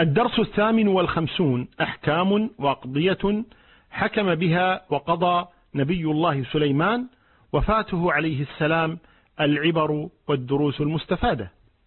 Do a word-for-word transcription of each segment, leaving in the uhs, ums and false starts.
الدرس الثامن والخمسون: أحكام وأقضية حكم بها وقضى نبي الله سليمان وفاته عليه السلام، العبر والدروس المستفادة.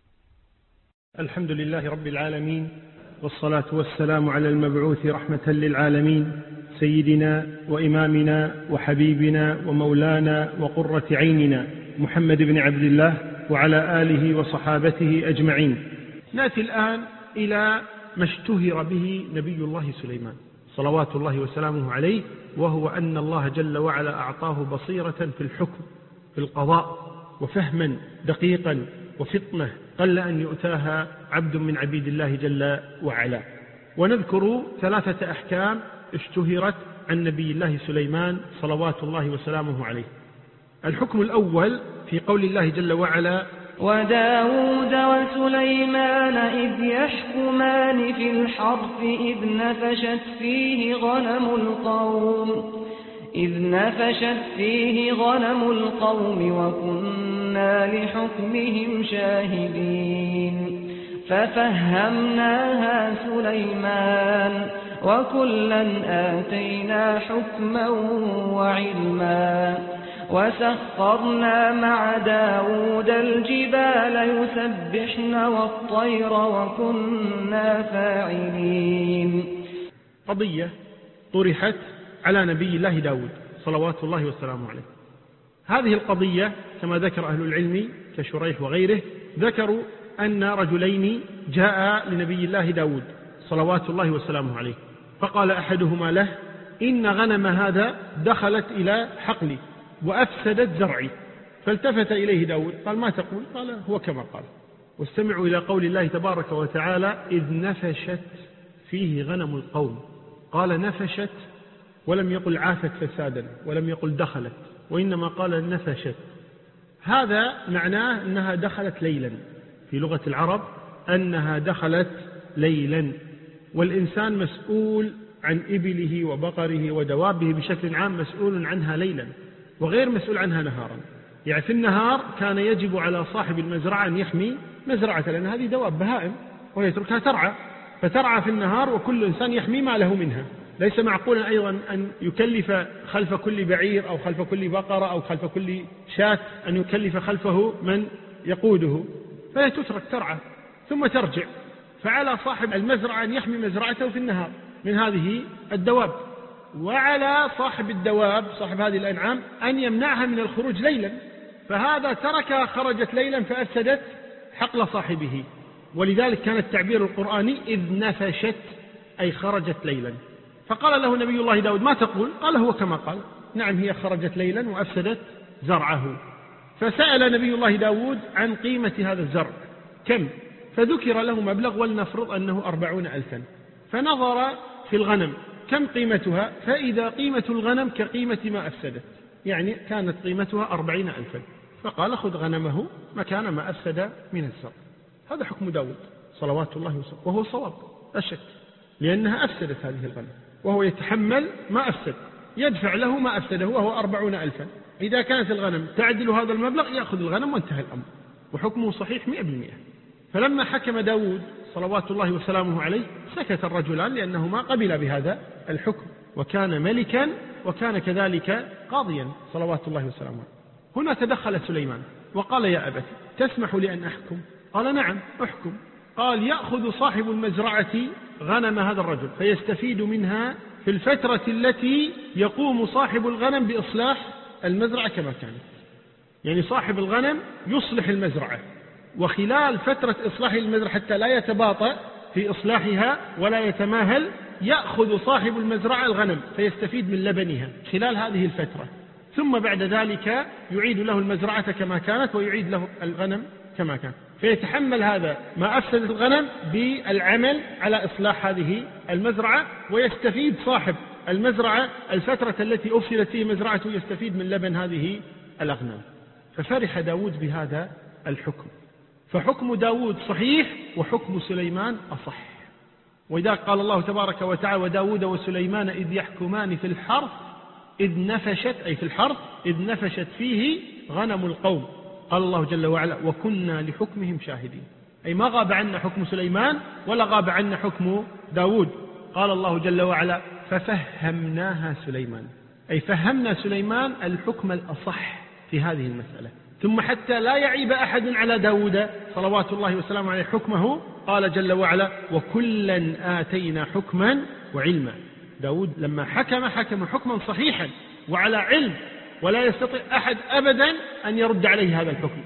الحمد لله رب العالمين، والصلاة والسلام على المبعوث رحمة للعالمين، سيدنا وإمامنا وحبيبنا ومولانا وقرة عيننا محمد بن عبد الله وعلى آله وصحابته أجمعين. نأتي الآن إلى ما اشتهر به نبي الله سليمان صلوات الله وسلامه عليه، وهو أن الله جل وعلا أعطاه بصيرة في الحكم في القضاء، وفهما دقيقا وفطنة قل أن يؤتاها عبد من عبيد الله جل وعلا. ونذكر ثلاثة أحكام اشتهرت عن نبي الله سليمان صلوات الله وسلامه عليه. الحكم الأول في قول الله جل وعلا: وداود وسليمان إذ يحكمان في الحرث إذ نفشت فيه غنم القوم إذ نفشت فيه غنم القوم وكنا لحكمهم شاهدين ففهمناها سليمان وكلا آتينا حكما وعلما وسخرنا مع داود الجبال يسبحن والطير وكنا فاعلين. قضية طرحت على نبي الله داود صلوات الله وسلامه عليه. هذه القضية كما ذكر أهل العلم كشريح وغيره، ذكروا أن رجلين جاء لنبي الله داود صلوات الله وسلامه عليه، فقال أحدهما له: إن غنم هذا دخلت إلى حقلي وأفسدت زرعي. فالتفت إليه داود قال: ما تقول؟ قال: هو كما قال. واستمعوا إلى قول الله تبارك وتعالى: إذ نفشت فيه غنم القوم. قال نفشت ولم يقل عافت فسادا ولم يقل دخلت، وإنما قال نفشت. هذا معناه أنها دخلت ليلا، في لغة العرب أنها دخلت ليلا. والإنسان مسؤول عن إبله وبقره ودوابه بشكل عام، مسؤول عنها ليلا وغير مسؤول عنها نهارا. يعني في النهار كان يجب على صاحب المزرعة أن يحمي مزرعته، لأن هذه دواب بهائم ويتركها ترعى، فترعى في النهار وكل إنسان يحمي ما له منها. ليس معقولا أيضا أن يكلف خلف كل بعير أو خلف كل بقرة أو خلف كل شاة أن يكلف خلفه من يقوده، فهي تترك ترعى ثم ترجع. فعلى صاحب المزرعة أن يحمي مزرعته في النهار من هذه الدواب، وعلى صاحب الدواب صاحب هذه الأنعام أن يمنعها من الخروج ليلا. فهذا تركها خرجت ليلا فأفسدت حقل صاحبه. ولذلك كان التعبير القرآني إذ نفشت، أي خرجت ليلا. فقال له نبي الله داود: ما تقول؟ قال: هو كما قال. نعم، هي خرجت ليلا وأفسدت زرعه. فسأل نبي الله داود عن قيمة هذا الزرع كم، فذكر له مبلغ، ولنفرض أنه أربعون ألفا. فنظر في الغنم كم قيمتها، فإذا قيمة الغنم كقيمة ما أفسدت، يعني كانت قيمتها أربعين ألفا. فقال: خذ غنمه مكان ما أفسد من الزرع. هذا حكم داود صلوات الله وسلامه، وهو صواب لا شك، لأنها أفسدت هذه الغنم، وهو يتحمل ما أفسد، يدفع له ما أفسده وهو أربعون ألفا. إذا كانت الغنم تعدل هذا المبلغ يأخذ الغنم وانتهى الأمر، وحكمه صحيح مئة بالمئة. فلما حكم داود صلوات الله وسلامه عليه سكت الرجلان، لأنهما قبل بهذا الحكم، وكان ملكا وكان كذلك قاضيا صلوات الله وسلامه. هنا تدخل سليمان وقال: يا أبت تسمح لي أن أحكم؟ قال: نعم أحكم. قال: يأخذ صاحب المزرعة غنم هذا الرجل فيستفيد منها في الفترة التي يقوم صاحب الغنم بإصلاح المزرعة كما كانت. يعني صاحب الغنم يصلح المزرعة، وخلال فترة إصلاح المزرعة حتى لا يتباطأ في إصلاحها ولا يتماهل، يأخذ صاحب المزرعة الغنم فيستفيد من لبنها خلال هذه الفترة، ثم بعد ذلك يعيد له المزرعة كما كانت ويعيد له الغنم كما كان. فيتحمل هذا ما أفسد الغنم بالعمل على إصلاح هذه المزرعة، ويستفيد صاحب المزرعة الفترة التي أفسدت فيه مزرعته يستفيد من لبن هذه الأغنام. ففرح داود بهذا الحكم. فحكم داود صحيح وحكم سليمان أصح. وإذا قال الله تبارك وتعالى: وداود وسليمان إذ يحكمان في الحرث إذ نفشت، أي في الحرث إذ نفشت فيه غنم القوم. قال الله جل وعلا: وكنا لحكمهم شاهدين. أي ما غاب عنا حكم سليمان ولا غاب عنا حكم داود. قال الله جل وعلا ففهمناها سليمان، أي فهمنا سليمان الحكم الأصح في هذه المسألة. ثم حتى لا يعيب أحد على داود صلوات الله وسلامه عليه حكمه، قال جل وعلا وكلا آتينا حكما وعلما. داود لما حكم حكم حكما صحيحا وعلى علم، ولا يستطيع أحد أبدا أن يرد عليه هذا الحكم،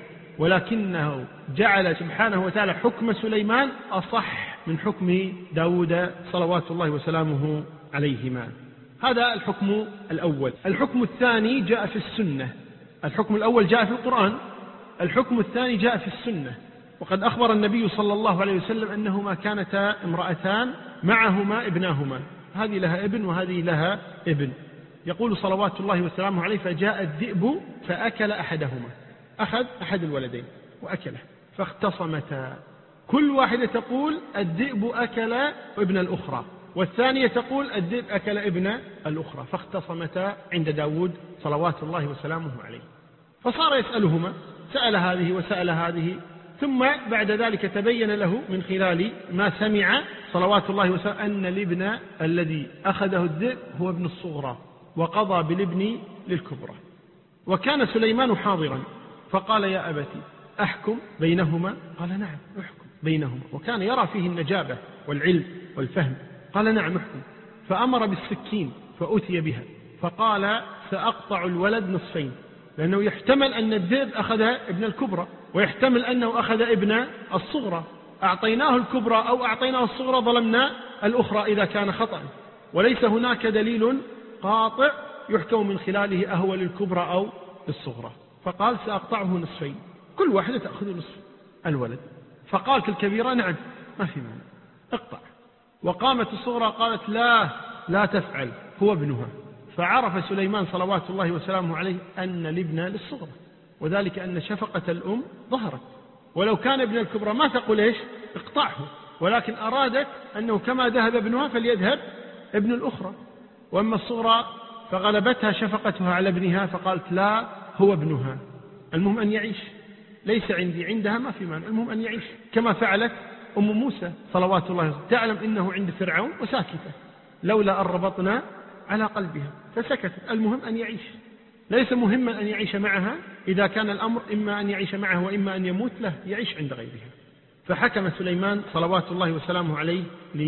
ولكنه جعل سبحانه وتعالى حكم سليمان أصح من حكم داود صلوات الله وسلامه عليهما. هذا الحكم الأول. الحكم الثاني جاء في السنة. الحكم الأول جاء في القرآن، الحكم الثاني جاء في السنة. وقد أخبر النبي صلى الله عليه وسلم أنهما كانتا امرأتان معهما ابناهما، هذه لها ابن وهذه لها ابن. يقول صلوات الله وسلامه عليه فجاء الذئب فأكل أحدهما، أخذ أحد الولدين وأكله، فاختصمتا، كل واحدة تقول الذئب أكل ابن الأخرى، والثانية تقول الذئب أكل ابن الأخرى، فاختصمتا عند داود صلوات الله وسلامه عليه. فصار يسألهما، سأل هذه وسأل هذه، ثم بعد ذلك تبين له من خلال ما سمع صلوات الله وسلامه أن الابن الذي أخذه الذئب هو ابن الصغرى، وقضى بالابن للكبرى. وكان سليمان حاضرا فقال يا أبتي أحكم بينهما؟ قال نعم أحكم بينهما، وكان يرى فيه النجابة والعلم والفهم. قال نعم أحكم. فأمر بالسكين فأتي بها، فقال سأقطع الولد نصفين، لأنه يحتمل أن الذئب أخذ ابن الكبرى، ويحتمل أنه أخذ ابن الصغرى. أعطيناه الكبرى أو أعطيناه الصغرى ظلمنا الأخرى إذا كان خطأ، وليس هناك دليل قاطع يحكم من خلاله أهو للكبرى أو للصغرى. فقال سأقطعه نصفين، كل واحدة تأخذ نصف الولد. فقالت الكبيرة نعم ما في مانع اقطع. وقامت الصغرى قالت لا لا تفعل هو ابنها. فعرف سليمان صلوات الله وسلامه عليه أن الابن للصغرى، وذلك أن شفقة الأم ظهرت. ولو كان ابن الكبرى ما تقول إيش اقطعه، ولكن أرادت أنه كما ذهب ابنها فليذهب ابن الأخرى. وأما الصغرى فغلبتها شفقتها على ابنها فقالت لا هو ابنها، المهم أن يعيش، ليس عندي عندها ما في مانع، المهم أن يعيش، كما فعلت أم موسى صلوات الله وسلامه، تعلم إنه عند فرعون وساكتة، لولا أن ربطنا على قلبها فسكتت، المهم أن يعيش، ليس مهما أن يعيش معها، إذا كان الأمر إما أن يعيش معه وإما أن يموت له يعيش عند غيرها. فحكم سليمان صلوات الله وسلامه عليه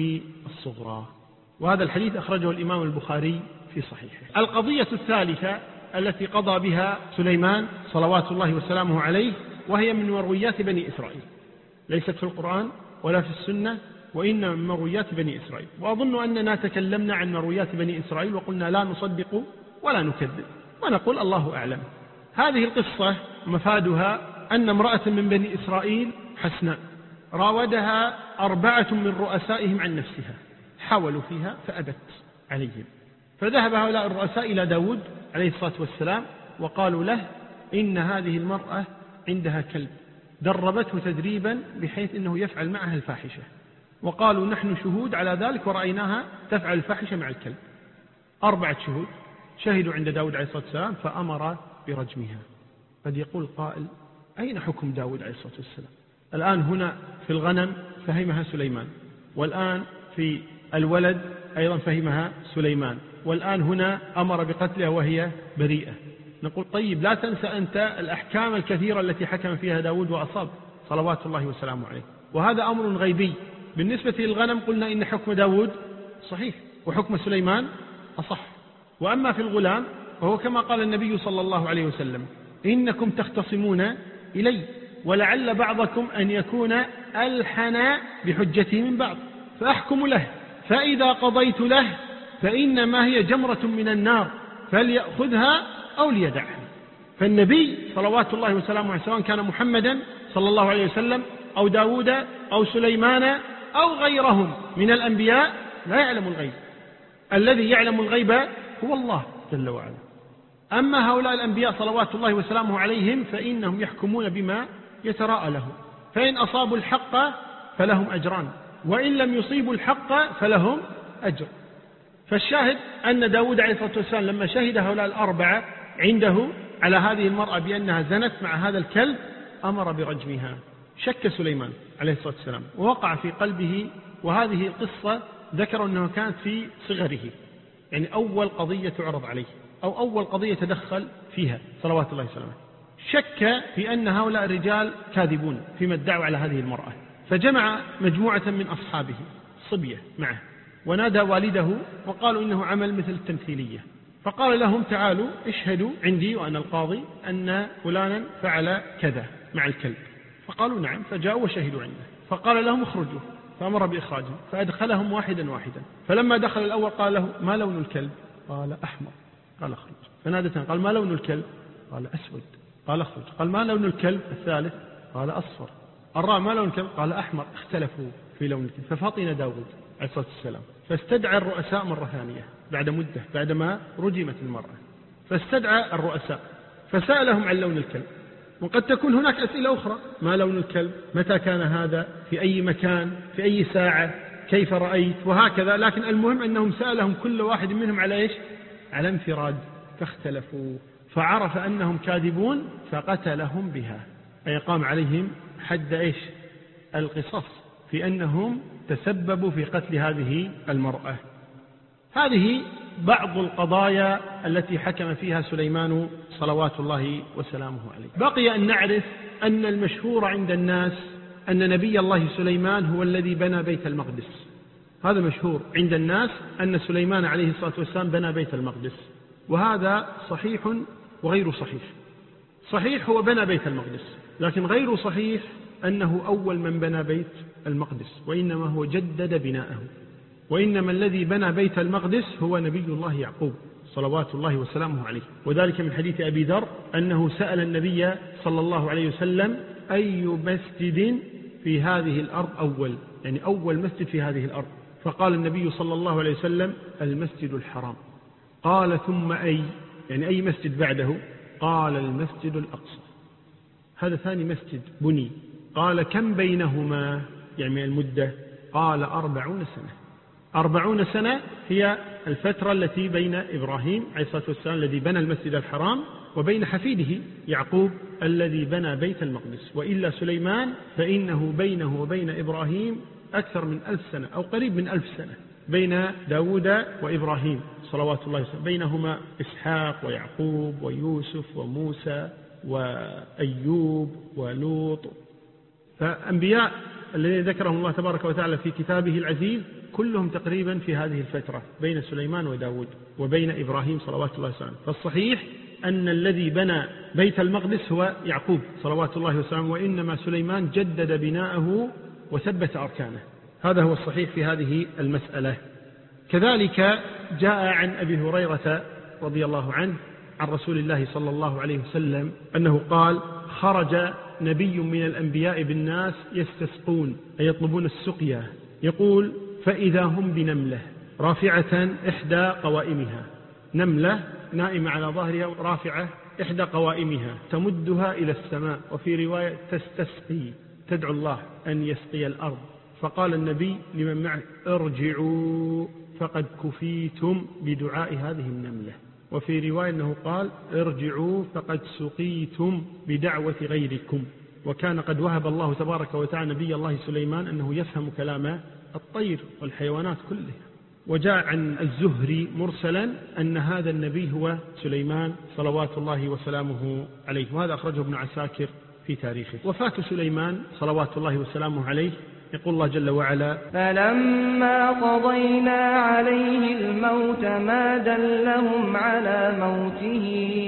للصغرى. وهذا الحديث أخرجه الإمام البخاري في صحيحه. القضية الثالثة التي قضى بها سليمان صلوات الله وسلامه عليه، وهي من مرويات بني إسرائيل، ليست في القرآن ولا في السنة، وإنما من مرويات بني إسرائيل. وأظن أننا تكلمنا عن مرويات بني إسرائيل وقلنا لا نصدق ولا نكذب، ونقول الله أعلم. هذه القصة مفادها أن امرأة من بني إسرائيل حسناء راودها أربعة من رؤسائهم عن نفسها، حاولوا فيها فأبت عليهم، فذهب هؤلاء الرؤساء إلى داود عليه الصلاة والسلام وقالوا له إن هذه المرأة عندها كلب دربته تدريبا بحيث أنه يفعل معها الفاحشة، وقالوا نحن شهود على ذلك ورأيناها تفعل الفاحشة مع الكلب. أربعة شهود شهدوا عند داود عليه الصلاة والسلام فأمر برجمها. قد يقول قائل أين حكم داود عليه الصلاة والسلام؟ الآن هنا في الغنم فهمها سليمان، والآن في الولد أيضا فهمها سليمان، والآن هنا أمر بقتلها وهي بريئة. نقول طيب لا تنسى أنت الأحكام الكثيرة التي حكم فيها داود وأصاب صلوات الله وسلامه عليه، وهذا أمر غيبي. بالنسبة للغنم قلنا إن حكم داود صحيح وحكم سليمان أصح. وأما في الغلام وهو كما قال النبي صلى الله عليه وسلم إنكم تختصمون إلي ولعل بعضكم أن يكون ألحن بحجته من بعض، فأحكم له، فإذا قضيت له فإنما هي جمرة من النار فليأخذها أو ليدعها. فالنبي صلوات الله وسلامه عليه سواء كان محمدا صلى الله عليه وسلم أو داود أو سليمان أو غيرهم من الأنبياء لا يعلم الغيب، الذي يعلم الغيب هو الله جل وعلا. أما هؤلاء الأنبياء صلوات الله وسلامه عليهم فإنهم يحكمون بما يتراءى له، فإن أصابوا الحق فلهم أجران، وإن لم يصيبوا الحق فلهم أجر. فالشاهد أن داود عليه الصلاة والسلام لما شهد هؤلاء الأربعة عنده على هذه المرأة بأنها زنت مع هذا الكلب أمر برجمها. شك سليمان عليه الصلاة والسلام ووقع في قلبه. وهذه القصة ذكروا أنه كانت في صغره، يعني أول قضية تعرض عليه أو أول قضية تدخل فيها صلوات الله وسلامه. شك في أن هؤلاء الرجال كاذبون فيما ادعوا على هذه المرأة، فجمع مجموعة من أصحابه صبية معه ونادى والده وقالوا إنه عمل مثل التمثيلية، فقال لهم تعالوا اشهدوا عندي وأنا القاضي أن فلانا فعل كذا مع الكلب. فقالوا نعم، فجاءوا وشهدوا عنده. فقال لهم اخرجوا، فأمر بإخراجهم فأدخلهم واحدا واحدا. فلما دخل الأول قال له ما لون الكلب؟ قال أحمر. قال اخرج. فنادته قال ما لون الكلب؟ قال أسود. قال اخرج. قال ما لون الكلب؟ الثالث قال أصفر. الرابع ما لون الكلب؟ قال أحمر. اختلفوا في لون الكلب. ففطن داود عليه الصلاة والسلام فاستدعى الرؤساء مرة ثانية بعد مدة بعدما رجمت المرأة، فاستدعى الرؤساء فسألهم عن لون الكلب. وقد تكون هناك أسئلة أخرى، ما لون الكلب؟ متى كان هذا؟ في أي مكان؟ في أي ساعة؟ كيف رأيت؟ وهكذا. لكن المهم أنهم سألهم كل واحد منهم على إيش؟ على انفراد. فاختلفوا فعرف أنهم كاذبون فقتلهم بها، أي قام عليهم حد إيش؟ القصاص في أنهم تسببوا في قتل هذه المرأة. هذه بعض القضايا التي حكم فيها سليمان صلوات الله وسلامه عليه. بقي أن نعرف أن المشهور عند الناس أن نبي الله سليمان هو الذي بنى بيت المقدس. هذا مشهور عند الناس أن سليمان عليه الصلاة والسلام بنى بيت المقدس، وهذا صحيح وغير صحيح. صحيح هو بنى بيت المقدس، لكن غير صحيح أنه أول من بنى بيت المقدس، وإنما هو جدد بناءه. وإنما الذي بنى بيت المقدس هو نبي الله يعقوب صلوات الله وسلامه عليه. وذلك من حديث أبي ذر أنه سأل النبي صلى الله عليه وسلم أي مسجد في هذه الأرض أول، يعني أول مسجد في هذه الأرض. فقال النبي صلى الله عليه وسلم المسجد الحرام. قال ثم أي، يعني أي مسجد بعده؟ قال المسجد الأقصى. هذا ثاني مسجد بني. قال كم بينهما، يعني المدة؟ قال أربعون سنة. أربعون سنة هي الفترة التي بين إبراهيم عليه الصلاة والسلام الذي بنى المسجد الحرام وبين حفيده يعقوب الذي بنى بيت المقدس. وإلا سليمان فإنه بينه وبين إبراهيم أكثر من ألف سنة أو قريب من ألف سنة، بين داود وإبراهيم صلوات الله وسلامه، بينهما إسحاق ويعقوب ويوسف وموسى وأيوب ولوط. فأنبياء الذين ذكرهم الله تبارك وتعالى في كتابه العزيز كلهم تقريبا في هذه الفترة بين سليمان وداود وبين إبراهيم صلوات الله وسلامه. فالصحيح أن الذي بنى بيت المقدس هو يعقوب صلوات الله وسلامه، وإنما سليمان جدد بناءه وثبت أركانه. هذا هو الصحيح في هذه المسألة. كذلك جاء عن أبي هريرة رضي الله عنه عن رسول الله صلى الله عليه وسلم أنه قال خرج نبي من الأنبياء بالناس يستسقون أي يطلبون السقيا، يقول فإذا هم بنملة رافعة إحدى قوائمها، نملة نائمة على ظهرها رافعة إحدى قوائمها تمدها إلى السماء، وفي رواية تستسقي تدعو الله أن يسقي الأرض. فقال النبي لمن معه ارجعوا فقد كفيتم بدعاء هذه النملة. وفي رواية أنه قال ارجعوا فقد سقيتم بدعوة غيركم. وكان قد وهب الله تبارك وتعالى نبي الله سليمان أنه يفهم كلام الطير والحيوانات كلها. وجاء عن الزهري مرسلا أن هذا النبي هو سليمان صلوات الله وسلامه عليه، وهذا أخرجه ابن عساكر في تاريخه. وفاة سليمان صلوات الله وسلامه عليه يقول الله جل وعلا فلما قضينا عليه الموت ما دلهم على موته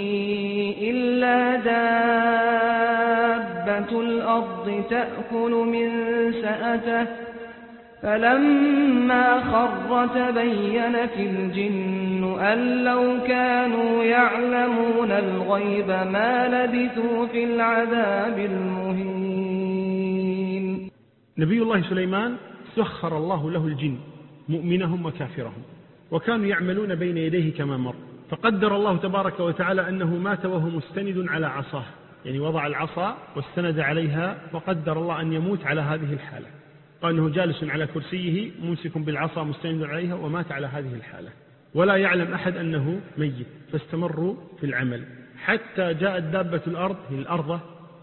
إلا دابة الأرض تأكل من سأته فلما خر تبينت الجن أن لو كانوا يعلمون الغيب ما لبثوا في العذاب المهين. نبي الله سليمان سخر الله له الجن مؤمنهم وكافرهم، وكانوا يعملون بين يديه كما مر. فقدر الله تبارك وتعالى أنه مات وهو مستند على عصاه، يعني وضع العصا واستند عليها، وقدر الله أن يموت على هذه الحالة. قال أنه جالس على كرسيه ممسك بالعصا مستند عليها ومات على هذه الحالة، ولا يعلم أحد أنه ميت. فاستمروا في العمل حتى جاءت دابة الأرض هي الأرض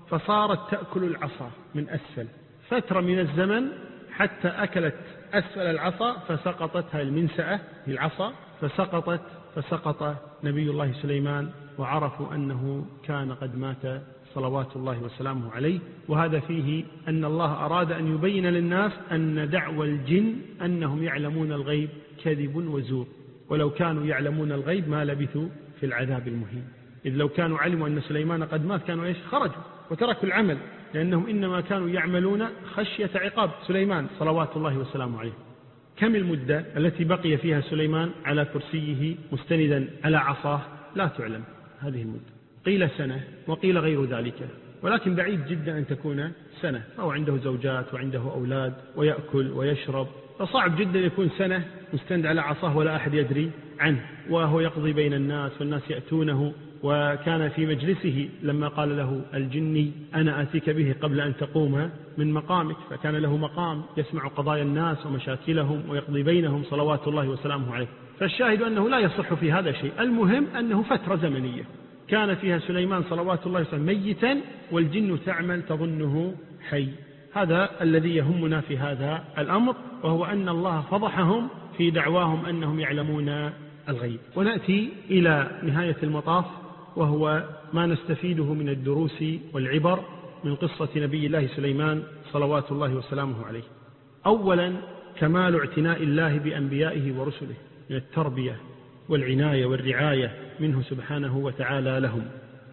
فصارت تأكل العصا من أسفل فترة من الزمن حتى أكلت أسفل العصا فسقطتها المنسأة العصا فسقطت فسقط نبي الله سليمان وعرفوا أنه كان قد مات صلوات الله وسلامه عليه. وهذا فيه أن الله أراد أن يبين للناس أن دعوى الجن أنهم يعلمون الغيب كذب وزور، ولو كانوا يعلمون الغيب ما لبثوا في العذاب المهين. إذ لو كانوا علموا أن سليمان قد مات كانوا إيش؟ خرجوا وتركوا العمل، لأنهم إنما كانوا يعملون خشية عقاب سليمان صلوات الله وسلامه عليه. كم المدة التي بقي فيها سليمان على كرسيه مستندا على عصاه؟ لا تعلم هذه المدة، قيل سنة وقيل غير ذلك، ولكن بعيد جدا أن تكون سنة، فهو عنده زوجات وعنده أولاد ويأكل ويشرب، فصعب جدا يكون سنة مستند على عصاه ولا أحد يدري عنه، وهو يقضي بين الناس والناس يأتونه. وكان في مجلسه لما قال له الجني أنا آتيك به قبل أن تقوم من مقامك، فكان له مقام يسمع قضايا الناس ومشاكلهم ويقضي بينهم صلوات الله وسلامه عليه. فالشاهد أنه لا يصح في هذا شيء، المهم أنه فترة زمنية كان فيها سليمان صلوات الله وسلامه ميتا والجن تعمل تظنه حي. هذا الذي يهمنا في هذا الأمر، وهو أن الله فضحهم في دعواهم أنهم يعلمون الغيب. ونأتي إلى نهاية المطاف، وهو ما نستفيده من الدروس والعبر من قصة نبي الله سليمان صلوات الله وسلامه عليه. أولا كمال اعتناء الله بأنبيائه ورسله من التربية والعناية والرعاية منه سبحانه وتعالى لهم.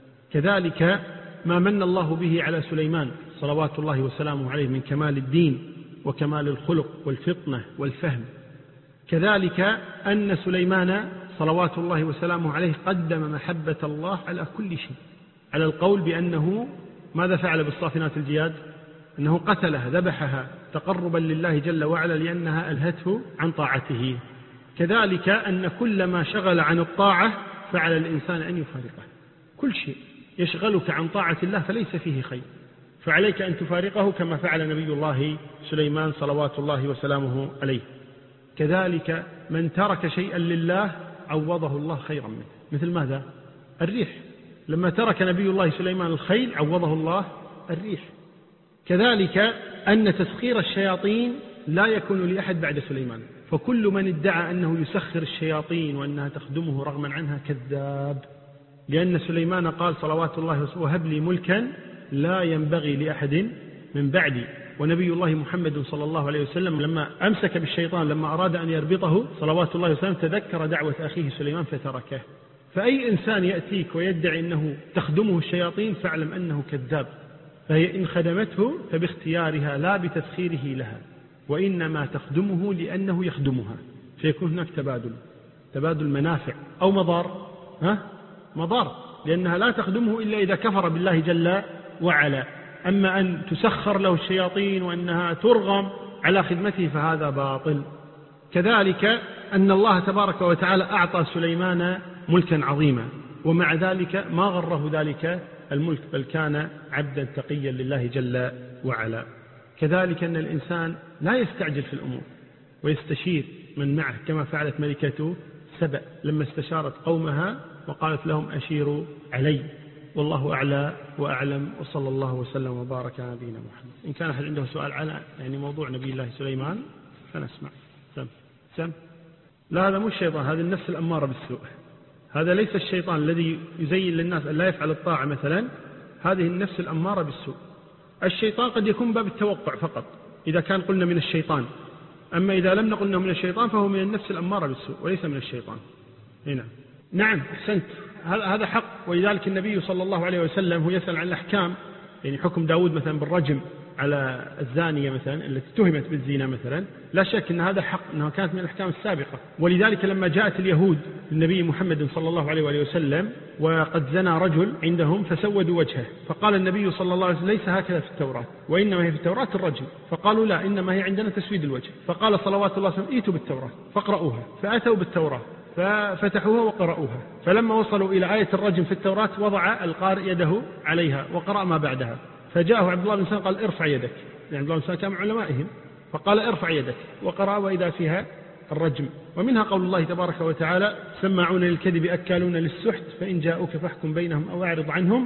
كذلك ما من الله به على سليمان صلوات الله وسلامه عليه من كمال الدين وكمال الخلق والفطنة والفهم. كذلك أن سليمان صلوات الله وسلامه عليه قدم محبة الله على كل شيء، على القول بأنه ماذا فعل بالصافنات الجياد؟ أنه قتلها ذبحها تقربا لله جل وعلا لأنها ألهته عن طاعته. كذلك أن كل ما شغل عن الطاعة فعلى الإنسان أن يفارقه، كل شيء يشغلك عن طاعة الله فليس فيه خير، فعليك أن تفارقه كما فعل نبي الله سليمان صلوات الله وسلامه عليه. كذلك من ترك شيئا لله عوضه الله خيرا منه، مثل ماذا؟ الريح، لما ترك نبي الله سليمان الخيل عوضه الله الريح. كذلك أن تسخير الشياطين لا يكون لأحد بعد سليمان، فكل من ادعى أنه يسخر الشياطين وأنها تخدمه رغما عنها كذاب، لأن سليمان قال صلوات الله وسلامه وهب لي ملكا لا ينبغي لأحد من بعدي. ونبي الله محمد صلى الله عليه وسلم لما أمسك بالشيطان لما أراد أن يربطه صلوات الله وسلامه تذكر دعوة أخيه سليمان فتركه. فأي إنسان يأتيك ويدعي أنه تخدمه الشياطين فاعلم أنه كذاب، فهي إن خدمته فباختيارها لا بتسخيره لها، وإنما تخدمه لأنه يخدمها، فيكون هناك تبادل تبادل منافع أو مضار ها؟ مضار، لأنها لا تخدمه إلا إذا كفر بالله جل وعلا. أما أن تسخر له الشياطين وأنها ترغم على خدمته فهذا باطل. كذلك أن الله تبارك وتعالى أعطى سليمان ملكا عظيما، ومع ذلك ما غره ذلك الملك، بل كان عبدا تقيا لله جل وعلا. كذلك أن الإنسان لا يستعجل في الأمور ويستشير من معه، كما فعلت ملكة سبأ لما استشارت قومها وقالت لهم أشيروا علي. والله أعلى وأعلم، وصلى الله وسلم وبارك على نبينا محمد. إن كان أحد عنده سؤال على يعني موضوع نبي الله سليمان فنسمع. سم سم لا، هذا مو الشيطان، هذا النفس الأمارة بالسوء. هذا ليس الشيطان الذي يزين للناس أن لا يفعل الطاعة مثلا، هذه النفس الأمارة بالسوء. الشيطان قد يكون باب التوقع فقط إذا كان قلنا من الشيطان، أما إذا لم نقل من الشيطان فهو من النفس الأمارة بالسوء وليس من الشيطان. هنا نعم أحسنت، هذا حق. ولذلك النبي صلى الله عليه وسلم هو يسأل عن الأحكام، يعني حكم داود مثلا بالرجم على الزانية مثلا التي اتهمت بالزنا مثلا، لا شك أن هذا حق، أنها كانت من الأحكام السابقة. ولذلك لما جاءت اليهود للنبي محمد صلى الله عليه وسلم وقد زنى رجل عندهم فسودوا وجهه، فقال النبي صلى الله عليه وسلم ليس هكذا في التوراة، وإنما هي في التوراة الرجم. فقالوا لا، إنما هي عندنا تسويد الوجه. فقال صلوات الله وسلم ائتوا بالتوراة فاقرؤوها، فأتوا بالتوراة ففتحوها وقرأوها، فلما وصلوا إلى آية الرجم في التوراة وضع القارئ يده عليها وقرأ ما بعدها، فجاءه عبد الله بن سلام قال ارفع يدك، يعني عبد الله بن سلام كان من علمائهم، فقال ارفع يدك وقرأ وإذا فيها الرجم. ومنها قول الله تبارك وتعالى سماعون للكذب أكالون للسحت فإن جاءوك فاحكم بينهم أو أعرض عنهم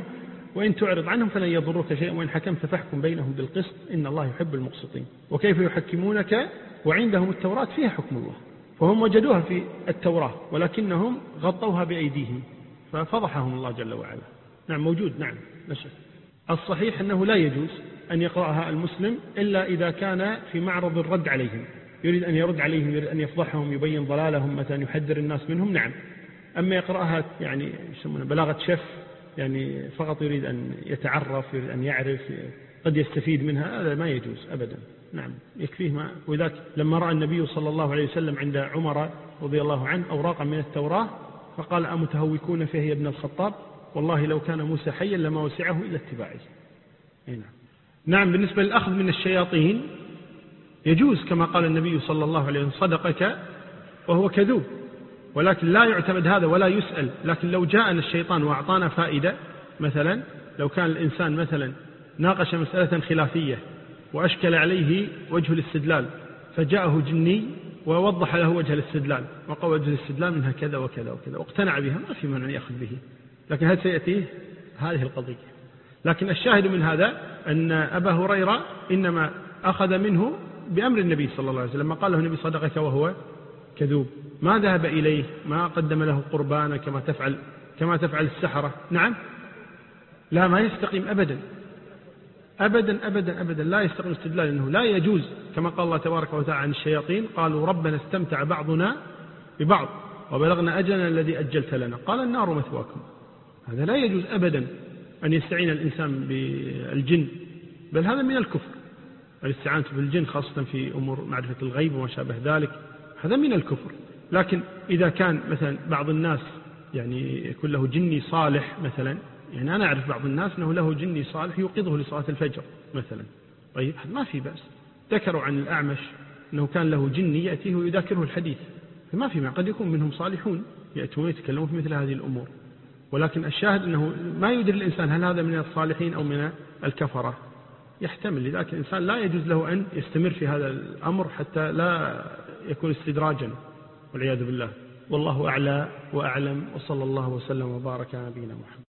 وإن تعرض عنهم فلن يضروك شيئا وإن حكمت فاحكم بينهم بالقسط إن الله يحب المقسطين. وكيف يحكمونك وعندهم التوراة فيها حكم الله، فهم وجدوها في التوراة ولكنهم غطوها بأيديهم ففضحهم الله جل وعلا. نعم موجود، نعم لا شك. الصحيح أنه لا يجوز أن يقرأها المسلم إلا إذا كان في معرض الرد عليهم، يريد أن يرد عليهم، يريد أن يفضحهم، يبين ضلالهم، مثلا يحذر الناس منهم، نعم. أما يقرأها يعني يسمونها بلاغة شف، يعني فقط يريد أن يتعرف، يريد أن يعرف، قد يستفيد منها، هذا ما يجوز أبدا. نعم يكفيه ما. وذاك لما رأى النبي صلى الله عليه وسلم عند عمر رضي الله عنه أوراقا من التوراة فقال أمتهوكون فيه يا ابن الخطاب والله لو كان موسى حيا لما وسعه إلى اتباعه. نعم. نعم بالنسبة للأخذ من الشياطين يجوز كما قال النبي صلى الله عليه وسلم صدقك وهو كذوب، ولكن لا يعتمد هذا ولا يسأل. لكن لو جاءنا الشيطان وأعطانا فائدة، مثلا لو كان الإنسان مثلا ناقش مسألة خلافية وأشكل عليه وجه الاستدلال فجاءه جني ووضح له وجه الاستدلال وقال وجه الاستدلال منها كذا وكذا وكذا واقتنع بها، ما في مانع يأخذ به، لكن هل سيأتيه هذه القضية؟ لكن الشاهد من هذا أن أبا هريرة إنما أخذ منه بأمر النبي صلى الله عليه وسلم، لما قال له النبي صدقك وهو كذوب، ما ذهب إليه، ما قدم له قربانا كما تفعل كما تفعل السحرة. نعم لا، ما يستقيم أبدا أبدا أبدا أبدا، لا يستقيم استدلال، أنه لا يجوز كما قال الله تبارك وتعالى عن الشياطين قالوا ربنا استمتع بعضنا ببعض وبلغنا أجلنا الذي أجلت لنا قال النار مثواكم. هذا لا يجوز أبدا أن يستعين الإنسان بالجن، بل هذا من الكفر. الاستعانة بالجن خاصة في أمور معرفة الغيب وما شابه ذلك هذا من الكفر. لكن إذا كان مثلا بعض الناس يعني يكون له جني صالح مثلا، يعني أنا أعرف بعض الناس أنه له جني صالح يوقظه لصلاة الفجر مثلا، طيب ما في بأس. ذكروا عن الأعمش أنه كان له جني يأتيه ويذاكره الحديث، فما في ما، قد يكون منهم صالحون يأتون يتكلمون في مثل هذه الأمور. ولكن الشاهد أنه ما يدري الإنسان هل هذا من الصالحين أو من الكفرة، يحتمل. لذلك الإنسان لا يجوز له أن يستمر في هذا الأمر حتى لا يكون استدراجا والعياذ بالله. والله أعلى وأعلم، وصلى الله وسلم وبارك على نبينا محمد.